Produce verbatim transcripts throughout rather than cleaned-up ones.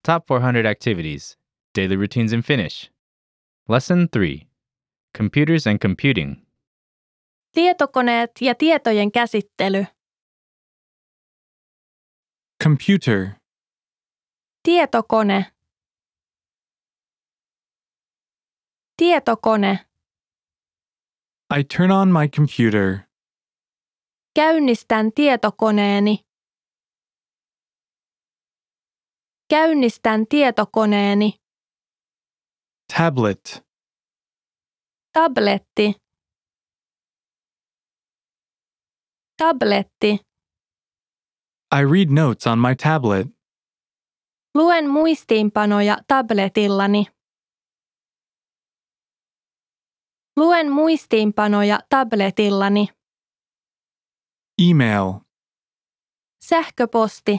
top four hundred activities. Daily routines in Finnish. Lesson three. Computers and computing. Tietokoneet ja tietojen käsittely. Computer. Tietokone. Tietokone. I turn on my computer. Käynnistän tietokoneeni. Käynnistän tietokoneeni. Tablet. Tabletti. Tabletti. I read notes on my tablet. Luen muistiinpanoja tabletillani. Luen muistiinpanoja tabletillani. Email. Sähköposti.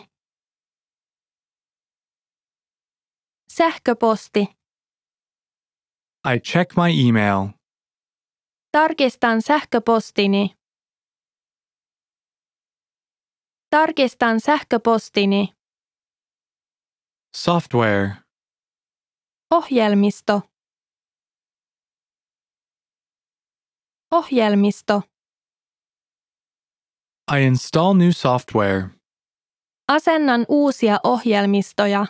Sähköposti. I check my email. Tarkistan sähköpostini. Tarkistan sähköpostini. Software. Ohjelmisto. Ohjelmisto. I install new software. Asennan uusia ohjelmistoja.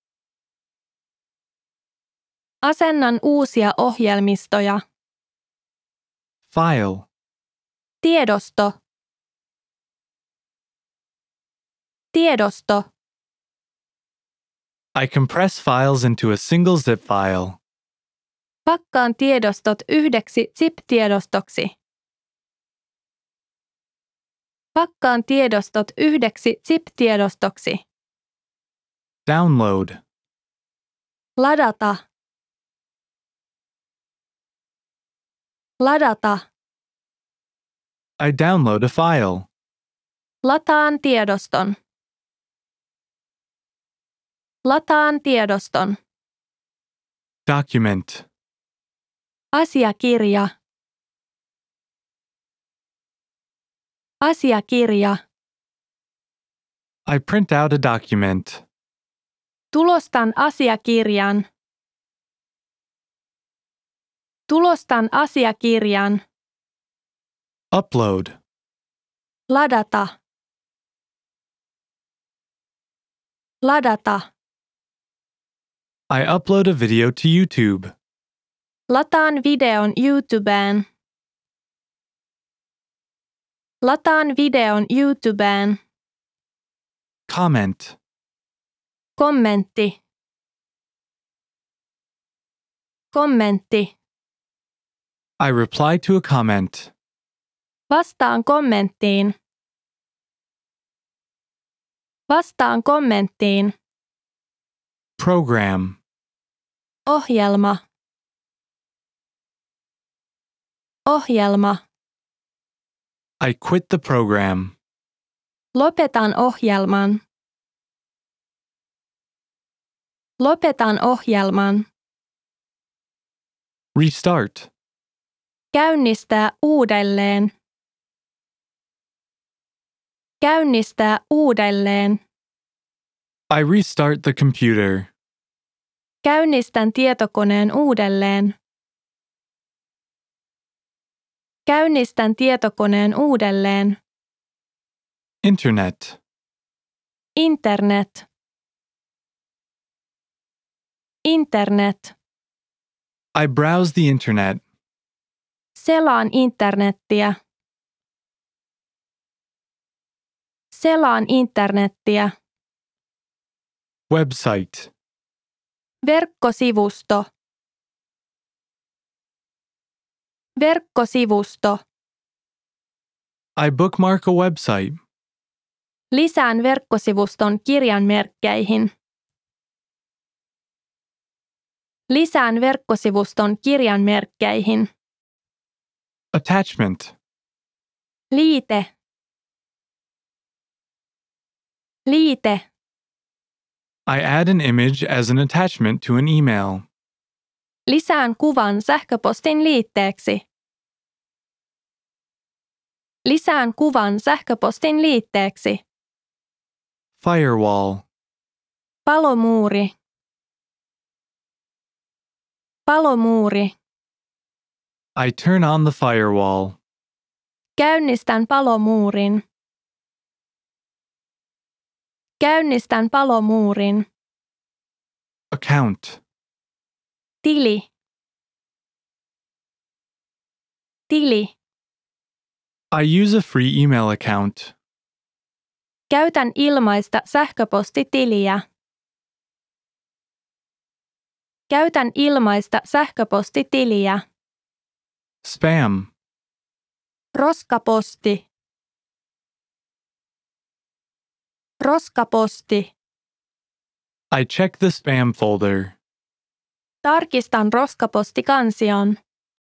Asennan uusia ohjelmistoja. File. Tiedosto. Tiedosto. I compress files into a single zip file. Pakkaan tiedostot yhdeksi zip-tiedostoksi. Pakkaan tiedostot yhdeksi zip-tiedostoksi. Download. Ladata. Ladata. I download a file. Lataan tiedoston. Lataan tiedoston. Document. Asiakirja. Asiakirja. I print out a document. Tulostan asiakirjan. Tulostan asiakirjan. Upload. Ladata. Ladata. I upload a video to YouTube. Lataan videon YouTubeen. Lataan videon YouTubeen. Comment. Kommentti. Kommentti. I reply to a comment. Vastaan kommenttiin. Vastaan kommenttiin. Program. Ohjelma. Ohjelma. I quit the program. Lopetan ohjelman. Lopetan ohjelman. Restart. Käynnistää uudelleen. Käynnistää uudelleen. I restart the computer. Käynnistän tietokoneen uudelleen. Käynnistän tietokoneen uudelleen. Internet. Internet. Internet. I browse the internet. Selaan internettiä. Selaan internettiä. Website. Verkkosivusto. Verkkosivusto. I bookmark a website. Lisään verkkosivuston kirjanmerkkeihin. Lisään verkkosivuston kirjanmerkkeihin. Attachment. Liite. Liite. I add an image as an attachment to an email. Lisään kuvan sähköpostin liitteeksi. Lisään kuvan sähköpostin liitteeksi. Firewall. Palomuuri. Palomuuri. I turn on the firewall. Käynnistän palomuurin. Käynnistän palomuurin. Account. Tili. Tili. I use a free email account. Käytän ilmaista sähköpostitiliä. Käytän ilmaista sähköpostitiliä. Spam. Roskaposti. Roskaposti. I check the spam folder. Tarkistan roskapostikansion.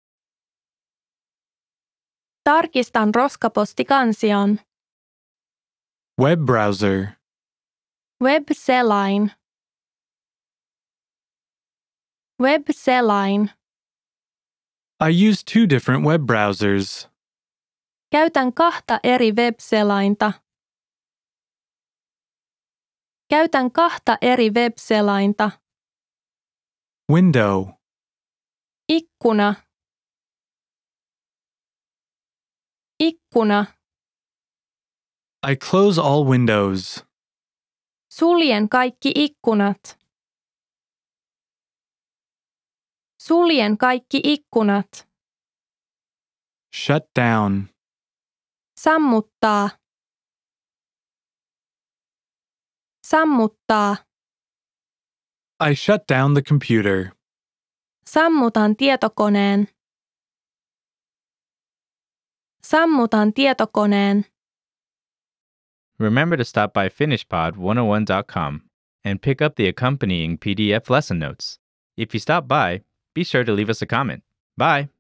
Tarkistan roskapostikansion. Web browser. Web-selain. Web-selain. I use two different web browsers. Käytän kahta eri web-selainta. Käytän kahta eri web-selainta. Window. Ikkuna. Ikkuna. I close all windows. Suljen kaikki ikkunat. Suljen kaikki ikkunat. Shut down. Sammuttaa. Sammuttaa. I shut down the computer. Sammutan tietokoneen. Sammutan tietokoneen. Remember to stop by finish pod one oh one dot com and pick up the accompanying P D F lesson notes. If you stop by, be sure to leave us a comment. Bye!